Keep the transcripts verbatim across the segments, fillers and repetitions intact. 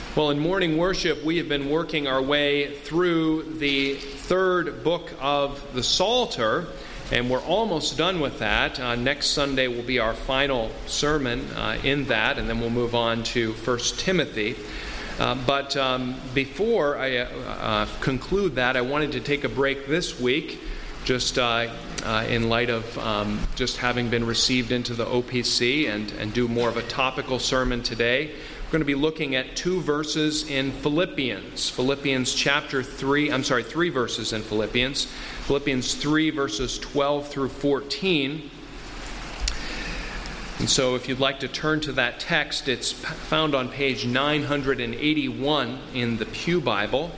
Well, in morning worship, we have been working our way through the third book of the Psalter, and we're almost done with that. Uh, next Sunday will be our final sermon uh, in that, and then we'll move on to First Timothy. Uh, but um, before I uh, uh, conclude that, I wanted to take a break this week, just uh, uh, in light of um, just having been received into the O P C, and, and do more of a topical sermon today. We're going to be looking at two verses in Philippians. Philippians chapter three, I'm sorry, three verses in Philippians. Philippians three, verses twelve through fourteen. And so if you'd like to turn to that text, it's found on page nine eighty-one in the Pew Bible.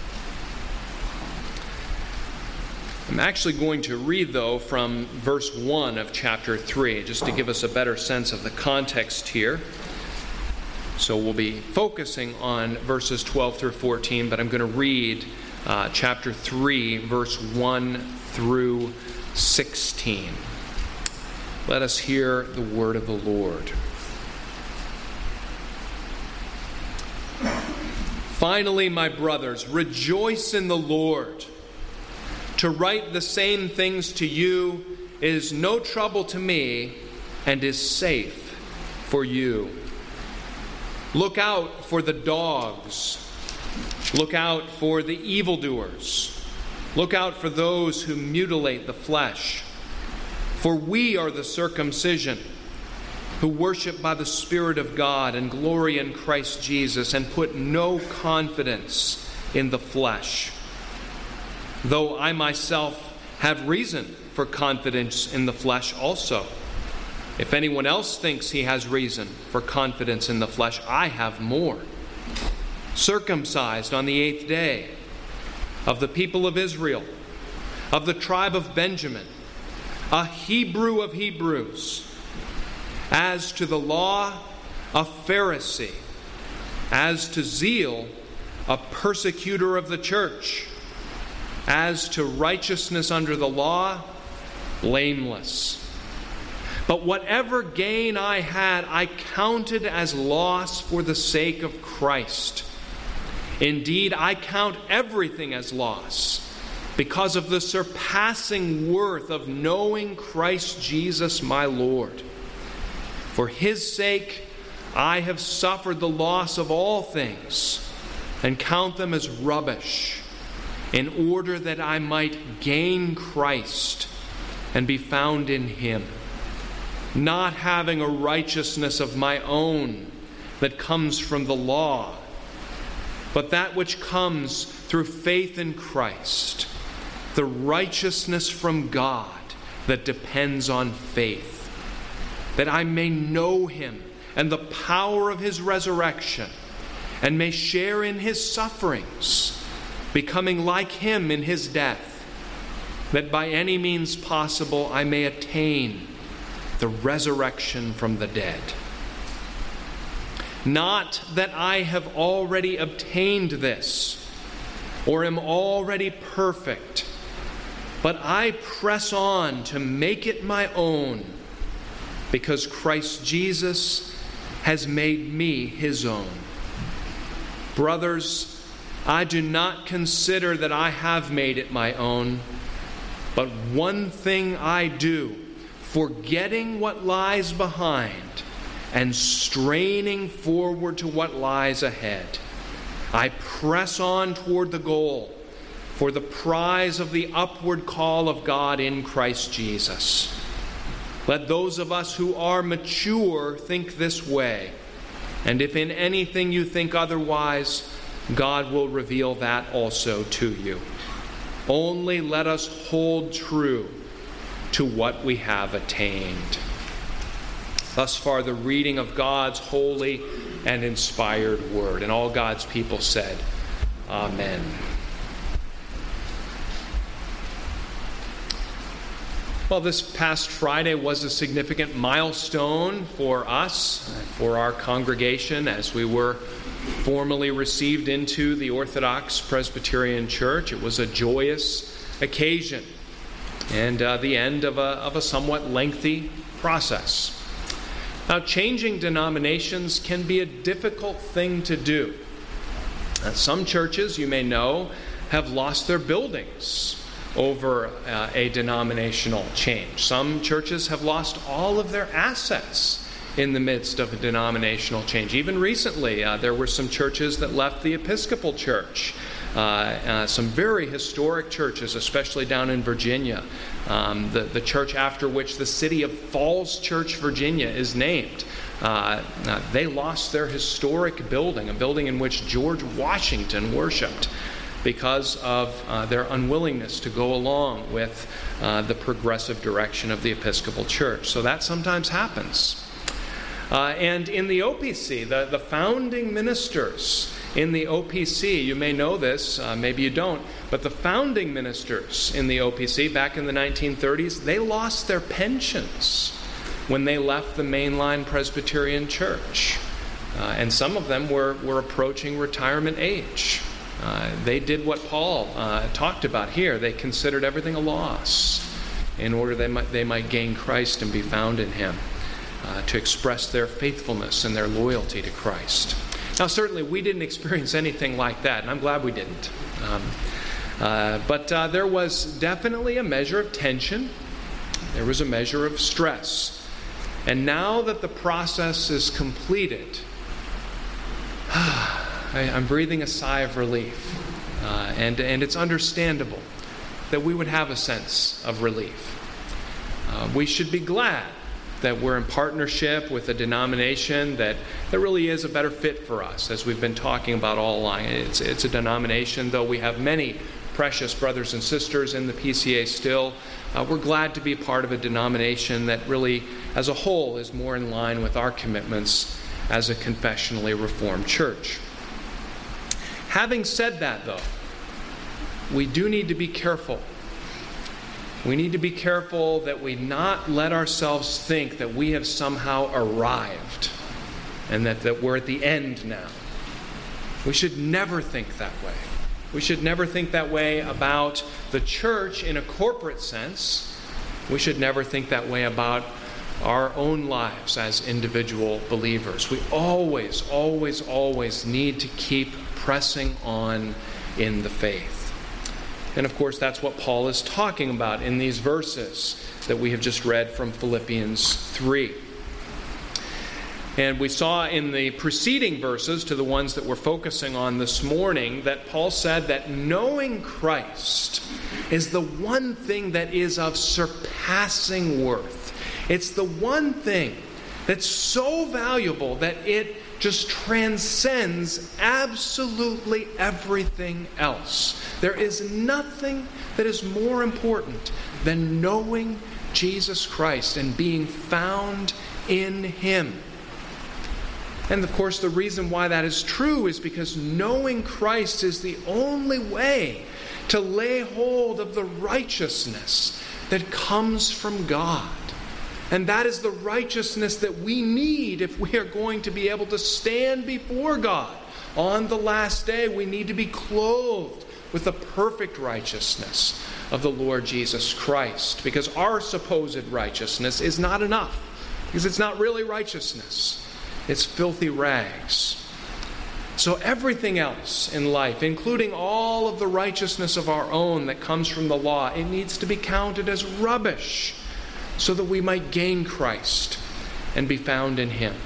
I'm actually going to read, though, from verse one of chapter three, just to give us a better sense of the context here. So we'll be focusing on verses twelve through fourteen, but I'm going to read uh, chapter three, verse one through sixteen. Let us hear the word of the Lord. Finally, my brothers, rejoice in the Lord. To write the same things to you is no trouble to me and is safe for you. Look out for the dogs. Look out for the evildoers. Look out for those who mutilate the flesh. For we are the circumcision, who worship by the Spirit of God and glory in Christ Jesus and put no confidence in the flesh. Though I myself have reason for confidence in the flesh also. If anyone else thinks he has reason for confidence in the flesh, I have more. Circumcised on the eighth day, of the people of Israel, of the tribe of Benjamin, a Hebrew of Hebrews, as to the law, a Pharisee, as to zeal, a persecutor of the church, as to righteousness under the law, blameless. But whatever gain I had, I counted as loss for the sake of Christ. Indeed, I count everything as loss because of the surpassing worth of knowing Christ Jesus my Lord. For his sake, I have suffered the loss of all things and count them as rubbish, in order that I might gain Christ and be found in him, not having a righteousness of my own that comes from the law, but that which comes through faith in Christ, the righteousness from God that depends on faith, that I may know him and the power of his resurrection, and may share in his sufferings, becoming like him in his death, that by any means possible I may attain the resurrection from the dead. Not that I have already obtained this, or am already perfect, but I press on to make it my own, because Christ Jesus has made me his own. Brothers, I do not consider that I have made it my own, but one thing I do, forgetting what lies behind and straining forward to what lies ahead, I press on toward the goal for the prize of the upward call of God in Christ Jesus. Let those of us who are mature think this way, and if in anything you think otherwise, God will reveal that also to you. Only let us hold true to what we have attained. Thus far, the reading of God's holy and inspired word. And all God's people said, Amen. Well, this past Friday was a significant milestone for us, for our congregation, as we were formally received into the Orthodox Presbyterian Church. It was a joyous occasion and uh, the end of a, of a somewhat lengthy process. Now, changing denominations can be a difficult thing to do. Uh, some churches, you may know, have lost their buildings over uh, a denominational change. Some churches have lost all of their assets in the midst of a denominational change. Even recently, uh, there were some churches that left the Episcopal Church. Uh, uh, some very historic churches, especially down in Virginia. Um, the, the church after which the city of Falls Church, Virginia is named. Uh, uh, they lost their historic building, a building in which George Washington worshipped, because of uh, their unwillingness to go along with uh, the progressive direction of the Episcopal Church. So that sometimes happens. Uh, and in the O P C, the, the founding ministers in the O P C, you may know this, uh, maybe you don't, but the founding ministers in the O P C back in the nineteen thirties, they lost their pensions when they left the mainline Presbyterian Church. Uh, and some of them were, were approaching retirement age. Uh, they did what Paul uh, talked about here. They considered everything a loss in order they might, they might gain Christ and be found in Him, uh, to express their faithfulness and their loyalty to Christ. Now, certainly we didn't experience anything like that, and I'm glad we didn't. Um, uh, but uh, there was definitely a measure of tension. There was a measure of stress. And now that the process is completed, I, I'm breathing a sigh of relief. Uh, and, and it's understandable that we would have a sense of relief. Uh, we should be glad that we're in partnership with a denomination that, that really is a better fit for us, as we've been talking about all along. It's, it's a denomination, though we have many precious brothers and sisters in the P C A still, uh, we're glad to be a part of a denomination that really, as a whole, is more in line with our commitments as a confessionally reformed church. Having said that, though, we do need to be careful. We need to be careful that we not let ourselves think that we have somehow arrived and that, that we're at the end now. We should never think that way. We should never think that way about the church in a corporate sense. We should never think that way about our own lives as individual believers. We always, always, always need to keep pressing on in the faith. And of course, that's what Paul is talking about in these verses that we have just read from Philippians three. And we saw in the preceding verses to the ones that we're focusing on this morning that Paul said that knowing Christ is the one thing that is of surpassing worth. It's the one thing that's so valuable that it just transcends absolutely everything else. There is nothing that is more important than knowing Jesus Christ and being found in Him. And of course, the reason why that is true is because knowing Christ is the only way to lay hold of the righteousness that comes from God. And that is the righteousness that we need if we are going to be able to stand before God. On the last day, we need to be clothed with the perfect righteousness of the Lord Jesus Christ. Because our supposed righteousness is not enough. Because it's not really righteousness. It's filthy rags. So everything else in life, including all of the righteousness of our own that comes from the law, it needs to be counted as rubbish so that we might gain Christ and be found in Him.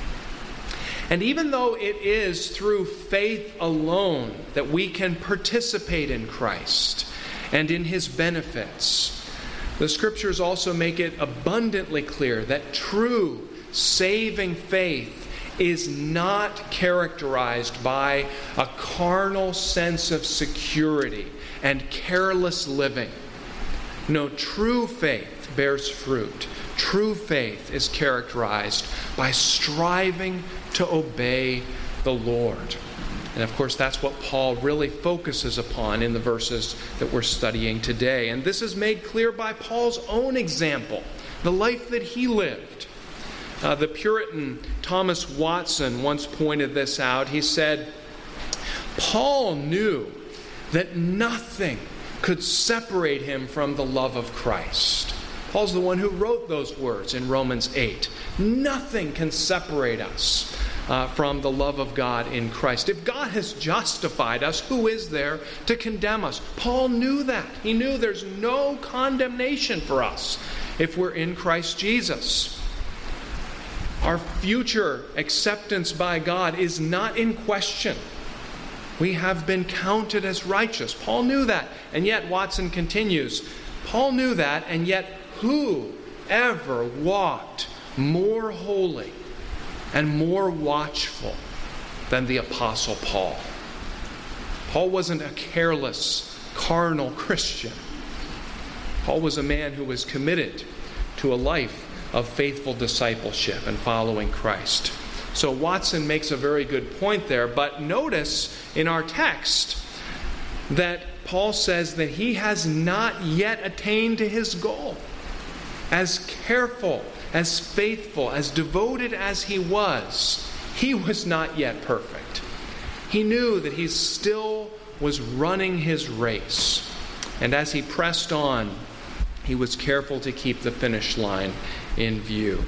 And even though it is through faith alone that we can participate in Christ and in His benefits, the Scriptures also make it abundantly clear that true saving faith is not characterized by a carnal sense of security and careless living. No, true faith bears fruit. True faith is characterized by striving to obey the Lord. And of course, that's what Paul really focuses upon in the verses that we're studying today. And this is made clear by Paul's own example, the life that he lived. Uh, the Puritan Thomas Watson once pointed this out. He said, Paul knew that nothing could separate him from the love of Christ. Paul's the one who wrote those words in Romans eight. Nothing can separate us uh, from the love of God in Christ. If God has justified us, who is there to condemn us? Paul knew that. He knew there's no condemnation for us if we're in Christ Jesus. Our future acceptance by God is not in question. We have been counted as righteous. Paul knew that. And yet, Watson continues, Paul knew that, and yet who ever walked more holy and more watchful than the Apostle Paul? Paul wasn't a careless, carnal Christian. Paul was a man who was committed to a life of faithful discipleship and following Christ. So Watson makes a very good point there, but notice in our text that Paul says that he has not yet attained to his goal. As careful, as faithful, as devoted as he was, he was not yet perfect. He knew that he still was running his race. And as he pressed on, he was careful to keep the finish line in view.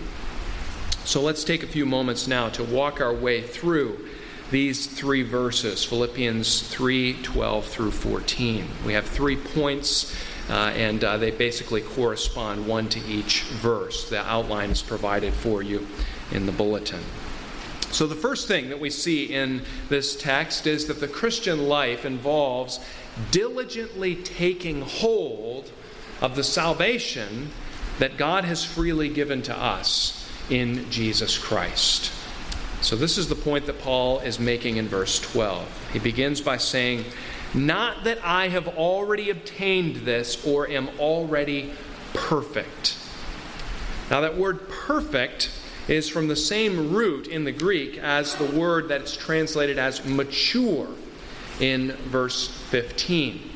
So let's take a few moments now to walk our way through these three verses, Philippians three, twelve through fourteen. We have three points, uh, and uh, they basically correspond one to each verse. The outline is provided for you in the bulletin. So the first thing that we see in this text is that the Christian life involves diligently taking hold of the salvation that God has freely given to us in Jesus Christ. So this is the point that Paul is making in verse twelve. He begins by saying, "Not that I have already obtained this or am already perfect." Now that word perfect is from the same root in the Greek as the word that's translated as mature in verse fifteen.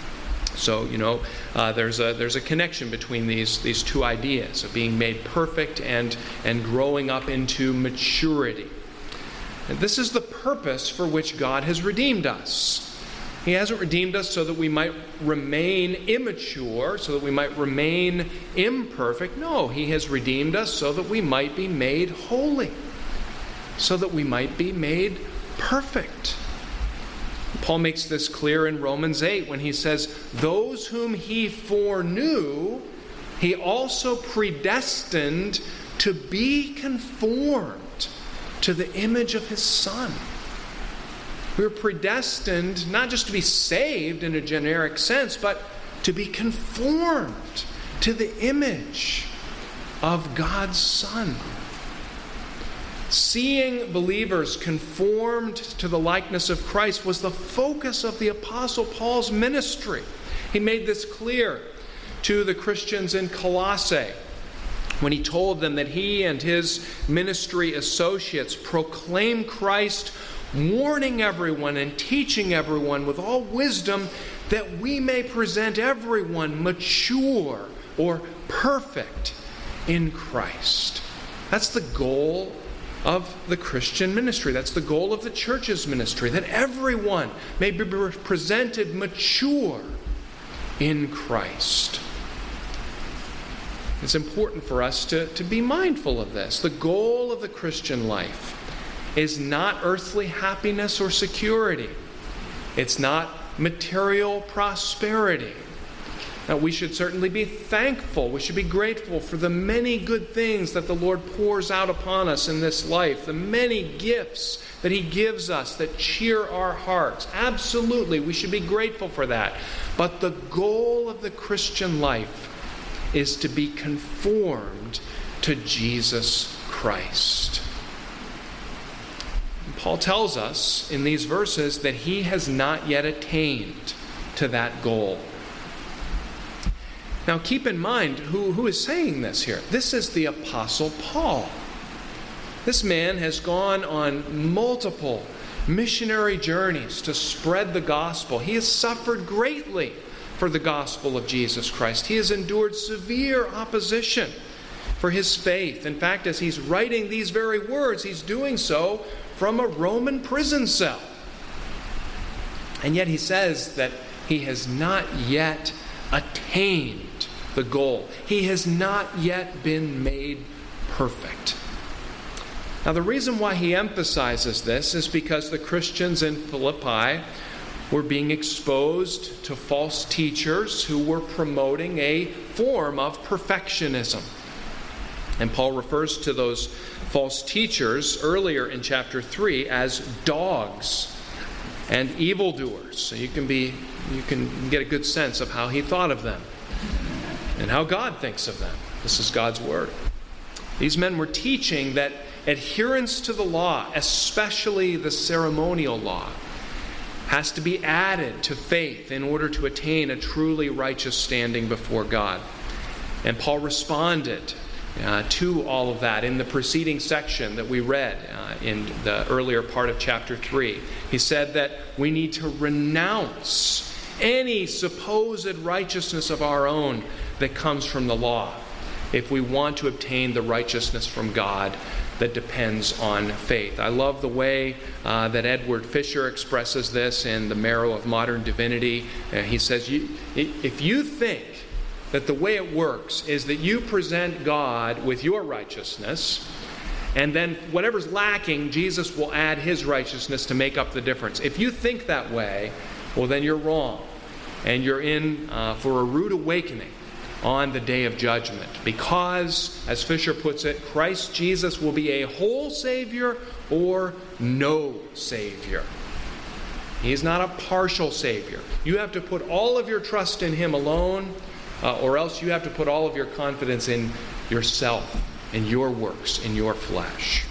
So, you know, uh, there's a there's a connection between these these two ideas of being made perfect and and growing up into maturity. And this is the purpose for which God has redeemed us. He hasn't redeemed us so that we might remain immature, so that we might remain imperfect. No, He has redeemed us so that we might be made holy, so that we might be made perfect. Paul makes this clear in Romans eight when he says, "Those whom He foreknew, He also predestined to be conformed to the image of His Son." We were predestined not just to be saved in a generic sense, but to be conformed to the image of God's Son. Seeing believers conformed to the likeness of Christ was the focus of the Apostle Paul's ministry. He made this clear to the Christians in Colossae when he told them that he and his ministry associates proclaim Christ, warning everyone and teaching everyone with all wisdom, that we may present everyone mature or perfect in Christ. That's the goal of the Christian ministry. That's the goal of the church's ministry, that everyone may be presented mature in Christ. It's important for us to, to be mindful of this. The goal of the Christian life is not earthly happiness or security. It's not material prosperity. Now, we should certainly be thankful. We should be grateful for the many good things that the Lord pours out upon us in this life, the many gifts that He gives us that cheer our hearts. Absolutely, we should be grateful for that. But the goal of the Christian life is to be conformed to Jesus Christ. Paul tells us in these verses that he has not yet attained to that goal. Now keep in mind who, who is saying this here. This is the Apostle Paul. This man has gone on multiple missionary journeys to spread the gospel. He has suffered greatly for the gospel of Jesus Christ. He has endured severe opposition for his faith. In fact, as he's writing these very words, he's doing so from a Roman prison cell. And yet he says that he has not yet attained the goal. He has not yet been made perfect. Now, the reason why he emphasizes this is because the Christians in Philippi were being exposed to false teachers who were promoting a form of perfectionism. And Paul refers to those false teachers earlier in chapter three as dogs and evildoers. So you can be you can get a good sense of how he thought of them and how God thinks of them. This is God's word. These men were teaching that adherence to the law, especially the ceremonial law, has to be added to faith in order to attain a truly righteous standing before God. And Paul responded uh, to all of that in the preceding section that we read uh, in the earlier part of chapter three. He said that we need to renounce any supposed righteousness of our own that comes from the law if we want to obtain the righteousness from God that depends on faith. I love the way uh, that Edward Fisher expresses this in The Marrow of Modern Divinity. Uh, he says, you, if you think that the way it works is that you present God with your righteousness, and then whatever's lacking, Jesus will add his righteousness to make up the difference. If you think that way, well, then you're wrong. And you're in uh, for a rude awakening on the day of judgment. Because, as Fisher puts it, Christ Jesus will be a whole Savior or no Savior. He's not a partial Savior. You have to put all of your trust in him alone, uh, or else you have to put all of your confidence in yourself, in your works, in your flesh.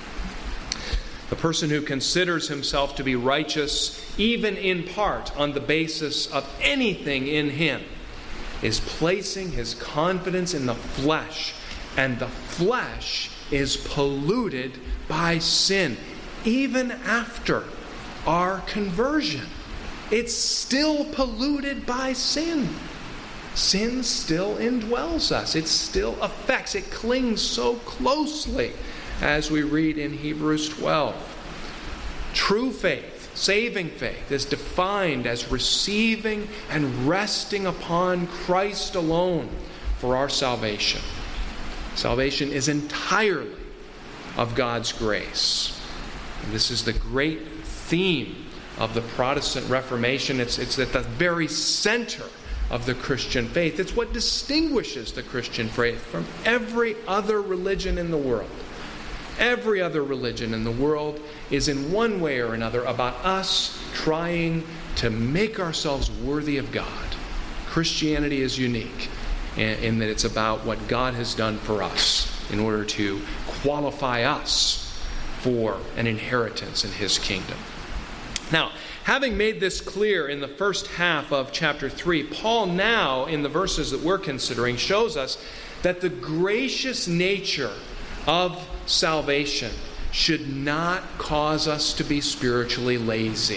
The person who considers himself to be righteous, even in part on the basis of anything in him, is placing his confidence in the flesh, and the flesh is polluted by sin. Even after our conversion, it's still polluted by sin. Sin still indwells us. It still affects, it clings so closely, as we read in Hebrews twelve. True faith, saving faith, is defined as receiving and resting upon Christ alone for our salvation. Salvation is entirely of God's grace. And this is the great theme of the Protestant Reformation. It's, it's at the very center of the Christian faith. It's what distinguishes the Christian faith from every other religion in the world. Every other religion in the world is in one way or another about us trying to make ourselves worthy of God. Christianity is unique in, in that it's about what God has done for us in order to qualify us for an inheritance in his kingdom. Now, having made this clear in the first half of chapter three, Paul now, in the verses that we're considering, shows us that the gracious nature of salvation should not cause us to be spiritually lazy.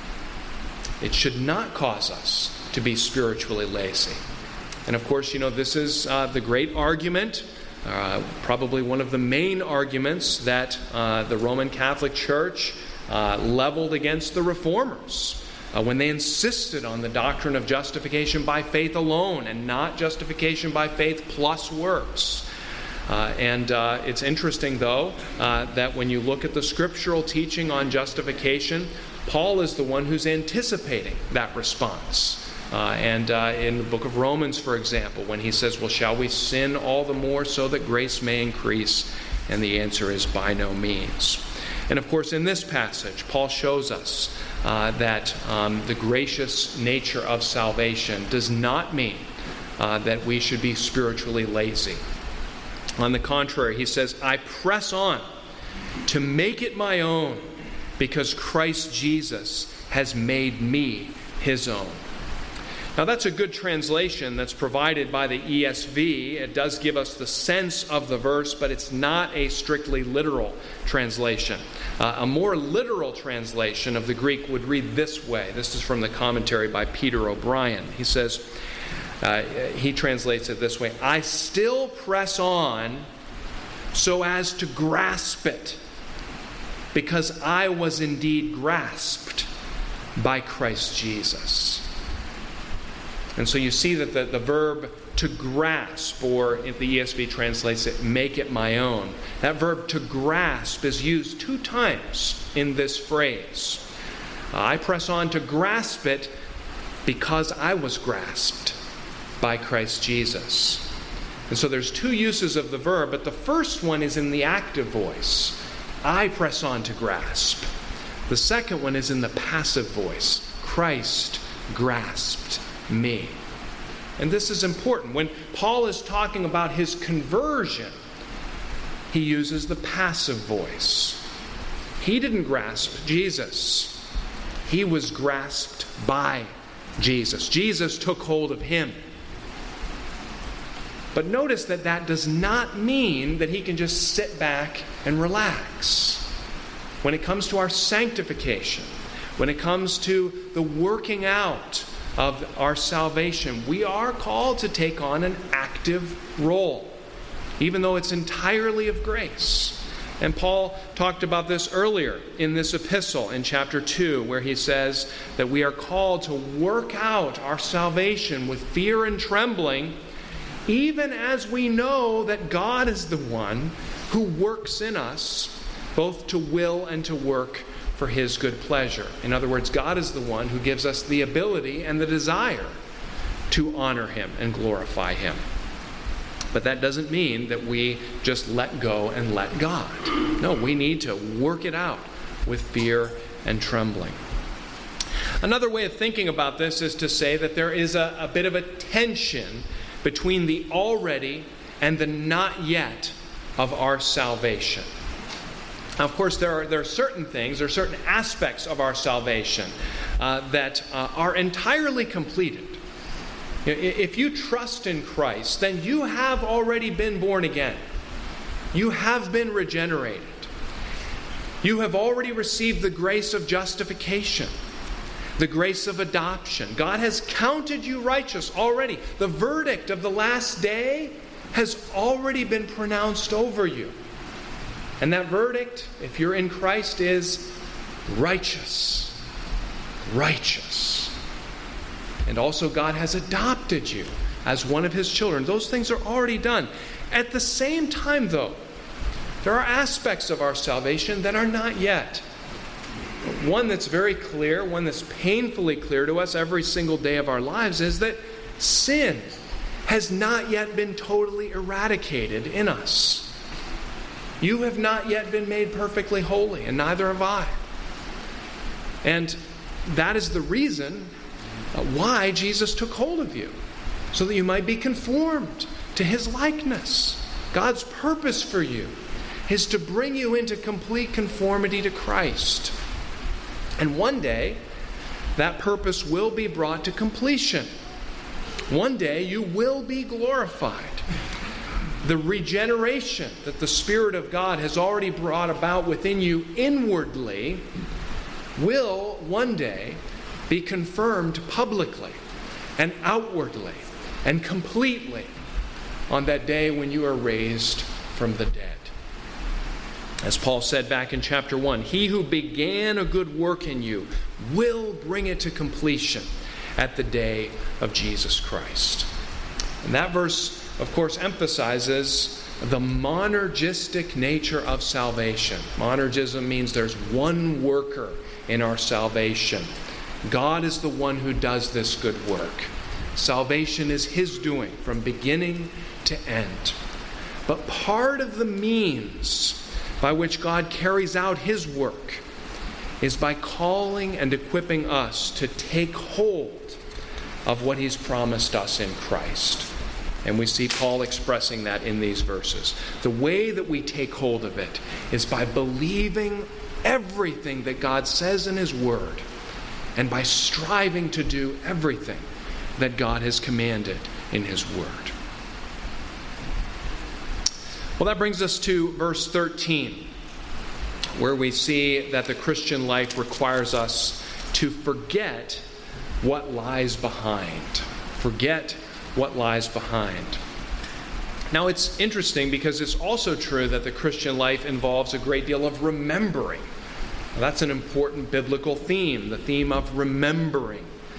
It should not cause us to be spiritually lazy. And of course, you know, this is uh, the great argument, uh, probably one of the main arguments that uh, the Roman Catholic Church uh, leveled against the Reformers uh, when they insisted on the doctrine of justification by faith alone and not justification by faith plus works. Uh, and uh, it's interesting, though, uh, that when you look at the scriptural teaching on justification, Paul is the one who's anticipating that response. Uh, and uh, in the book of Romans, for example, when he says, well, shall we sin all the more so that grace may increase? And the answer is by no means. And of course, in this passage, Paul shows us uh, that um, the gracious nature of salvation does not mean uh, that we should be spiritually lazy. On the contrary, he says, I press on to make it my own because Christ Jesus has made me his own. Now, that's a good translation that's provided by the E S V. It does give us the sense of the verse, but it's not a strictly literal translation. Uh, a more literal translation of the Greek would read this way. This is from the commentary by Peter O'Brien. He says, Uh, he translates it this way: I still press on so as to grasp it, because I was indeed grasped by Christ Jesus. And so you see that the, the verb to grasp, or if the E S V translates it, make it my own, that verb to grasp is used two times in this phrase. I press on to grasp it because I was grasped by Christ Jesus. And so there's two uses of the verb, but the first one is in the active voice. I press on to grasp. The second one is in the passive voice. Christ grasped me. And this is important. When Paul is talking about his conversion, he uses the passive voice. He didn't grasp Jesus. He was grasped by Jesus. Jesus took hold of him. But notice that that does not mean that he can just sit back and relax. When it comes to our sanctification, when it comes to the working out of our salvation, we are called to take on an active role, even though it's entirely of grace. And Paul talked about this earlier in this epistle in chapter two, where he says that we are called to work out our salvation with fear and trembling, even as we know that God is the one who works in us both to will and to work for his good pleasure. In other words, God is the one who gives us the ability and the desire to honor him and glorify him. But that doesn't mean that we just let go and let God. No, we need to work it out with fear and trembling. Another way of thinking about this is to say that there is a, a bit of a tension between the already and the not yet of our salvation. Now, of course, there are, there are certain things, there are certain aspects of our salvation uh, that uh, are entirely completed. If you trust in Christ, then you have already been born again. You have been regenerated. You have already received the grace of justification, the grace of adoption. God has counted you righteous already. The verdict of the last day has already been pronounced over you. And that verdict, if you're in Christ, is righteous. Righteous. And also God has adopted you as one of his children. Those things are already done. At the same time, though, there are aspects of our salvation that are not yet. One that's very clear, one that's painfully clear to us every single day of our lives, is that sin has not yet been totally eradicated in us. You have not yet been made perfectly holy, and neither have I. And that is the reason why Jesus took hold of you, so that you might be conformed to his likeness. God's purpose for you is to bring you into complete conformity to Christ. And one day, that purpose will be brought to completion. One day, you will be glorified. The regeneration that the Spirit of God has already brought about within you inwardly will one day be confirmed publicly and outwardly and completely on that day when you are raised from the dead. As Paul said back in chapter one, he who began a good work in you will bring it to completion at the day of Jesus Christ. And that verse, of course, emphasizes the monergistic nature of salvation. Monergism means there's one worker in our salvation. God is the one who does this good work. Salvation is his doing from beginning to end. But part of the means by which God carries out his work is by calling and equipping us to take hold of what he's promised us in Christ. And we see Paul expressing that in these verses. The way that we take hold of it is by believing everything that God says in his word, and by striving to do everything that God has commanded in his word. Well, that brings us to verse thirteen, where we see that the Christian life requires us to forget what lies behind. Forget what lies behind. Now, it's interesting because it's also true that the Christian life involves a great deal of remembering. Now, that's an important biblical theme, the theme of remembering.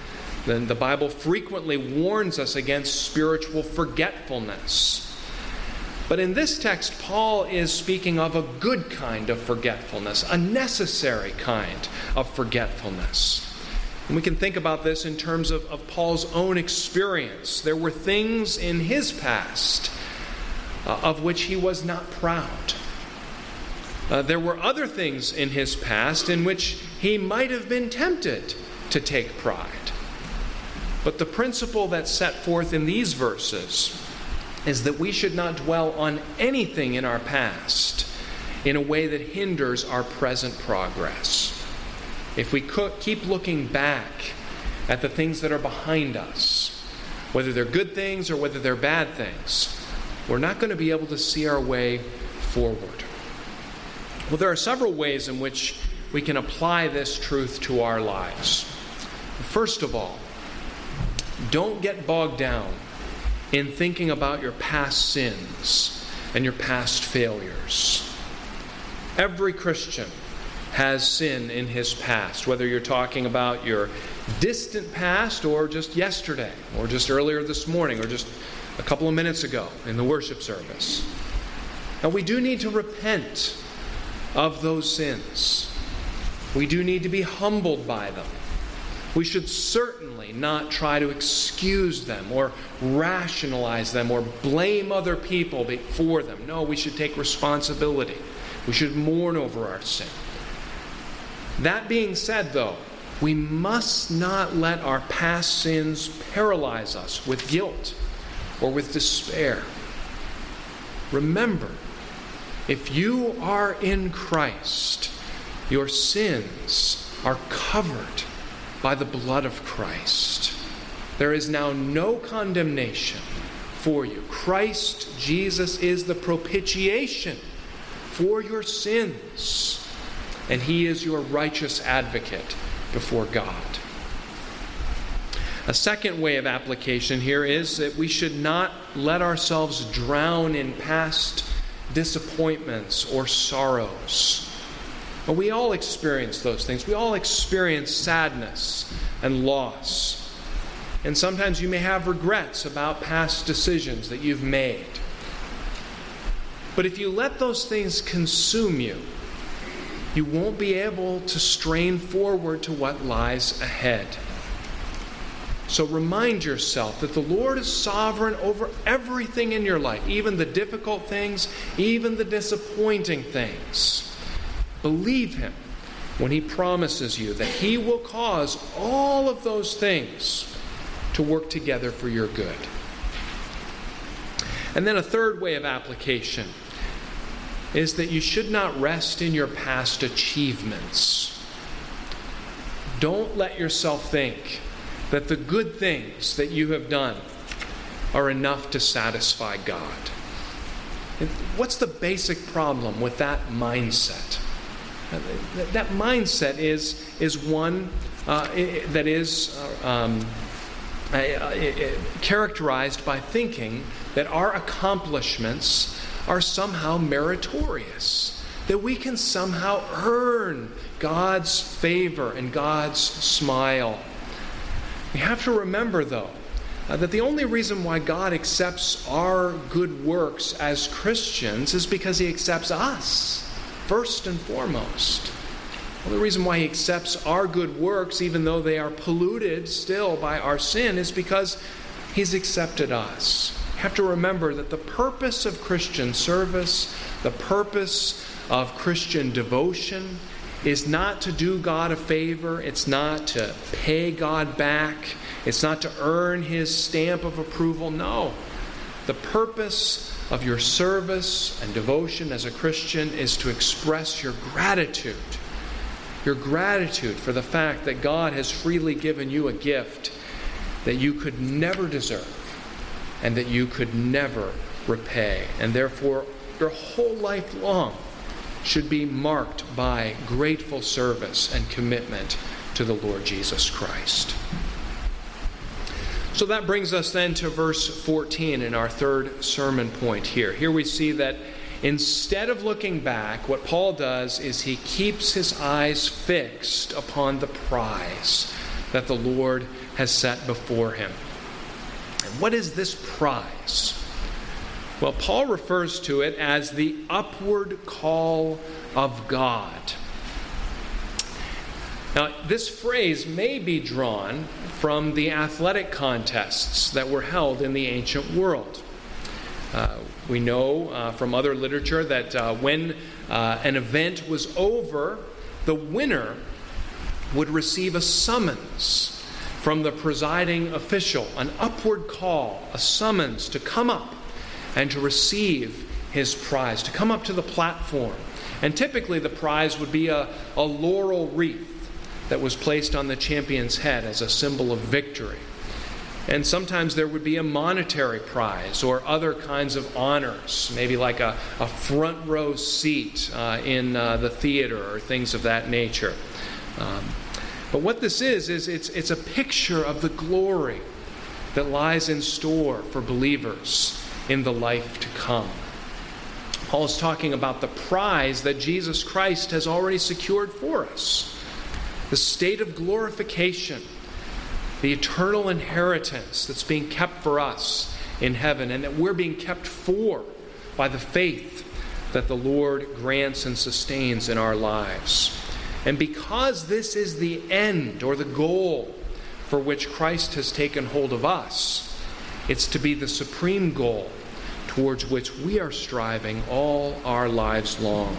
Then the Bible frequently warns us against spiritual forgetfulness. But in this text, Paul is speaking of a good kind of forgetfulness, a necessary kind of forgetfulness. And we can think about this in terms of, of Paul's own experience. There were things in his past uh, of which he was not proud. Uh, there were other things in his past in which he might have been tempted to take pride. But the principle that's set forth in these verses is that we should not dwell on anything in our past in a way that hinders our present progress. If we keep looking back at the things that are behind us, whether they're good things or whether they're bad things, we're not going to be able to see our way forward. Well, there are several ways in which we can apply this truth to our lives. First of all, don't get bogged down in thinking about your past sins and your past failures. Every Christian has sin in his past, whether you're talking about your distant past or just yesterday or just earlier this morning or just a couple of minutes ago in the worship service. And we do need to repent of those sins. We do need to be humbled by them. We should certainly not try to excuse them or rationalize them or blame other people for them. No, we should take responsibility. We should mourn over our sin. That being said, though, we must not let our past sins paralyze us with guilt or with despair. Remember, if you are in Christ, your sins are covered by the blood of Christ. There is now no condemnation for you. Christ Jesus is the propitiation for your sins, and He is your righteous advocate before God. A second way of application here is that we should not let ourselves drown in past disappointments or sorrows. But we all experience those things. We all experience sadness and loss. And sometimes you may have regrets about past decisions that you've made. But if you let those things consume you, you won't be able to strain forward to what lies ahead. So remind yourself that the Lord is sovereign over everything in your life, even the difficult things, even the disappointing things. Believe Him when He promises you that He will cause all of those things to work together for your good. And then a third way of application is that you should not rest in your past achievements. Don't let yourself think that the good things that you have done are enough to satisfy God. What's the basic problem with that mindset? That mindset is, is one uh, that is uh, um, uh, uh, characterized by thinking that our accomplishments are somehow meritorious, that we can somehow earn God's favor and God's smile. We have to remember, though, uh, that the only reason why God accepts our good works as Christians is because He accepts us. First and foremost. Well, the reason why He accepts our good works, even though they are polluted still by our sin, is because He's accepted us. You have to remember that the purpose of Christian service, the purpose of Christian devotion, is not to do God a favor. It's not to pay God back. It's not to earn His stamp of approval. No. The purpose of your service and devotion as a Christian is to express your gratitude. Your gratitude for the fact that God has freely given you a gift that you could never deserve and that you could never repay. And therefore, your whole life long should be marked by grateful service and commitment to the Lord Jesus Christ. So that brings us then to verse fourteen in our third sermon point here. Here we see that instead of looking back, what Paul does is he keeps his eyes fixed upon the prize that the Lord has set before him. And what is this prize? Well, Paul refers to it as the upward call of God. Now, this phrase may be drawn from the athletic contests that were held in the ancient world. Uh, we know uh, from other literature that uh, when uh, an event was over, the winner would receive a summons from the presiding official, an upward call, a summons to come up and to receive his prize, to come up to the platform. And typically the prize would be a, a laurel wreath that was placed on the champion's head as a symbol of victory. And sometimes there would be a monetary prize or other kinds of honors, maybe like a, a front row seat uh, in uh, the theater or things of that nature. Um, but what this is, is it's, it's a picture of the glory that lies in store for believers in the life to come. Paul is talking about the prize that Jesus Christ has already secured for us. The state of glorification, the eternal inheritance that's being kept for us in heaven and that we're being kept for by the faith that the Lord grants and sustains in our lives. And because this is the end or the goal for which Christ has taken hold of us, it's to be the supreme goal towards which we are striving all our lives long.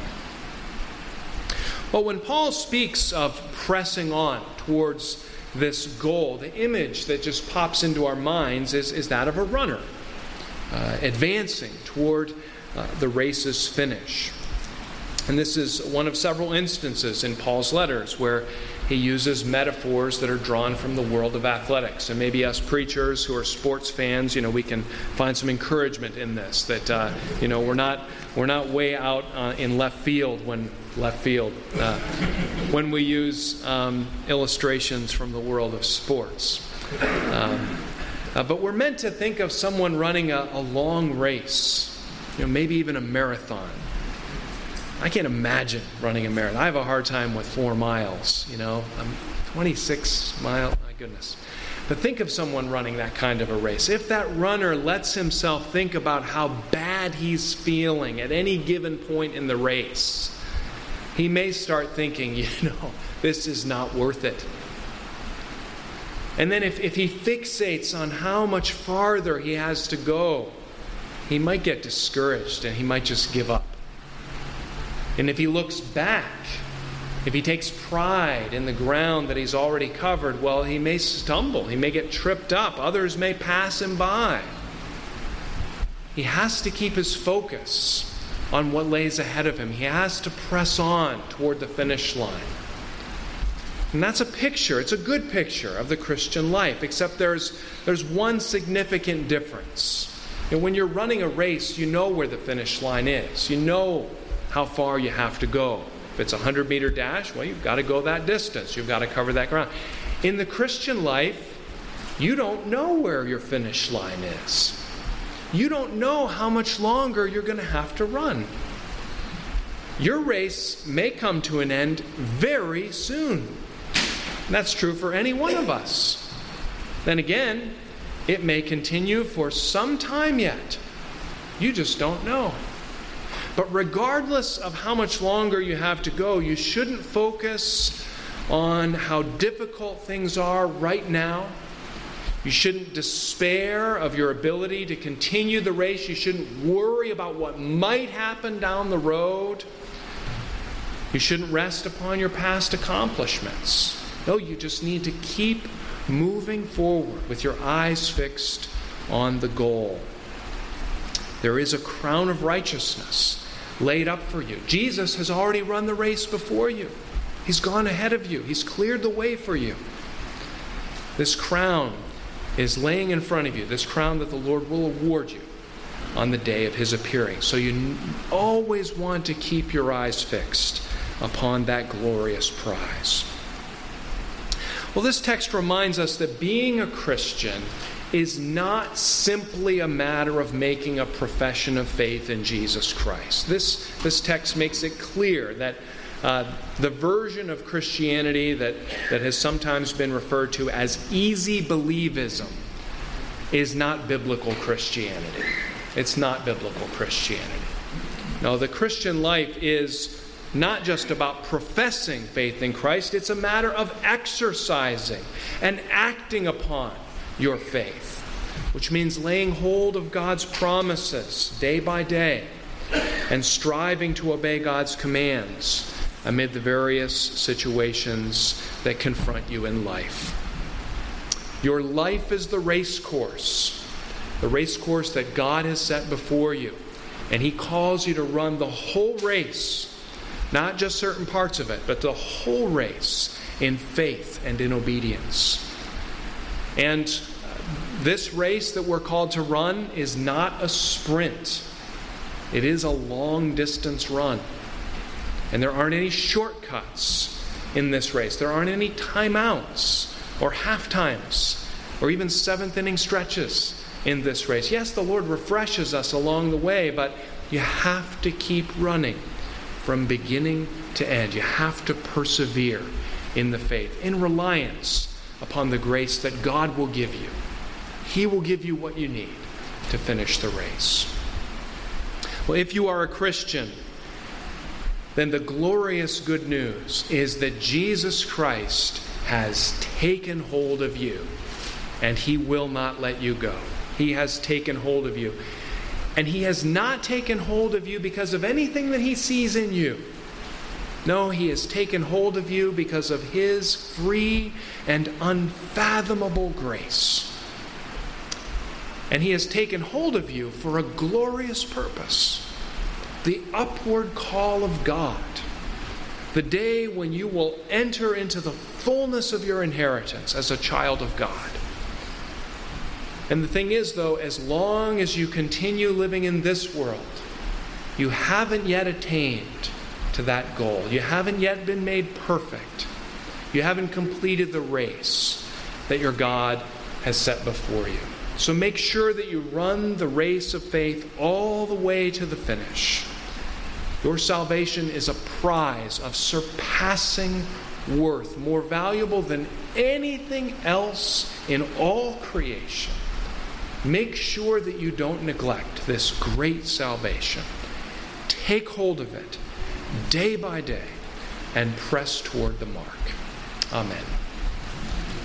Well, when Paul speaks of pressing on towards this goal, the image that just pops into our minds is, is that of a runner uh, advancing toward uh, the race's finish. And this is one of several instances in Paul's letters where he uses metaphors that are drawn from the world of athletics. And maybe us preachers who are sports fans, you know, we can find some encouragement in this, that, uh, you know, we're not we're not way out uh, in left field when left field uh, when we use um, illustrations from the world of sports. Um, uh, but we're meant to think of someone running a, a long race, you know, maybe even a marathon. I can't imagine running a marathon. I have a hard time with four miles, you know. I'm twenty-six miles, my goodness. But think of someone running that kind of a race. If that runner lets himself think about how bad he's feeling at any given point in the race, he may start thinking, you know, this is not worth it. And then if, if he fixates on how much farther he has to go, he might get discouraged and he might just give up. And if he looks back, if he takes pride in the ground that he's already covered, well, he may stumble. He may get tripped up. Others may pass him by. He has to keep his focus on what lays ahead of him. He has to press on toward the finish line. And that's a picture. It's a good picture of the Christian life, except there's, there's one significant difference. You know, when you're running a race, you know where the finish line is. You know how far you have to go. If it's a hundred-meter dash, well, you've got to go that distance. You've got to cover that ground. In the Christian life, you don't know where your finish line is. You don't know how much longer you're going to have to run. Your race may come to an end very soon. And that's true for any one of us. Then again, it may continue for some time yet. You just don't know. But regardless of how much longer you have to go, you shouldn't focus on how difficult things are right now. You shouldn't despair of your ability to continue the race. You shouldn't worry about what might happen down the road. You shouldn't rest upon your past accomplishments. No, you just need to keep moving forward with your eyes fixed on the goal. There is a crown of righteousness laid up for you. Jesus has already run the race before you. He's gone ahead of you. He's cleared the way for you. This crown is laying in front of you, this crown that the Lord will award you on the day of his appearing. So you always want to keep your eyes fixed upon that glorious prize. Well, this text reminds us that being a Christian is not simply a matter of making a profession of faith in Jesus Christ. This, this text makes it clear that Uh, the version of Christianity that, that has sometimes been referred to as easy believism is not biblical Christianity. It's not biblical Christianity. No, the Christian life is not just about professing faith in Christ. It's a matter of exercising and acting upon your faith, which means laying hold of God's promises day by day and striving to obey God's commands amid the various situations that confront you in life. Your life is the race course, the race course that God has set before you. And He calls you to run the whole race, not just certain parts of it, but the whole race in faith and in obedience. And this race that we're called to run is not a sprint. It is a long-distance run. And there aren't any shortcuts in this race. There aren't any timeouts or half times or even seventh-inning stretches in this race. Yes, the Lord refreshes us along the way, but you have to keep running from beginning to end. You have to persevere in the faith, in reliance upon the grace that God will give you. He will give you what you need to finish the race. Well, if you are a Christian, then the glorious good news is that Jesus Christ has taken hold of you, and He will not let you go. He has taken hold of you. And He has not taken hold of you because of anything that He sees in you. No, He has taken hold of you because of His free and unfathomable grace. And He has taken hold of you for a glorious purpose. The upward call of God. The day when you will enter into the fullness of your inheritance as a child of God. And the thing is, though, as long as you continue living in this world, you haven't yet attained to that goal. You haven't yet been made perfect. You haven't completed the race that your God has set before you. So make sure that you run the race of faith all the way to the finish. Your salvation is a prize of surpassing worth, more valuable than anything else in all creation. Make sure that you don't neglect this great salvation. Take hold of it day by day and press toward the mark. Amen.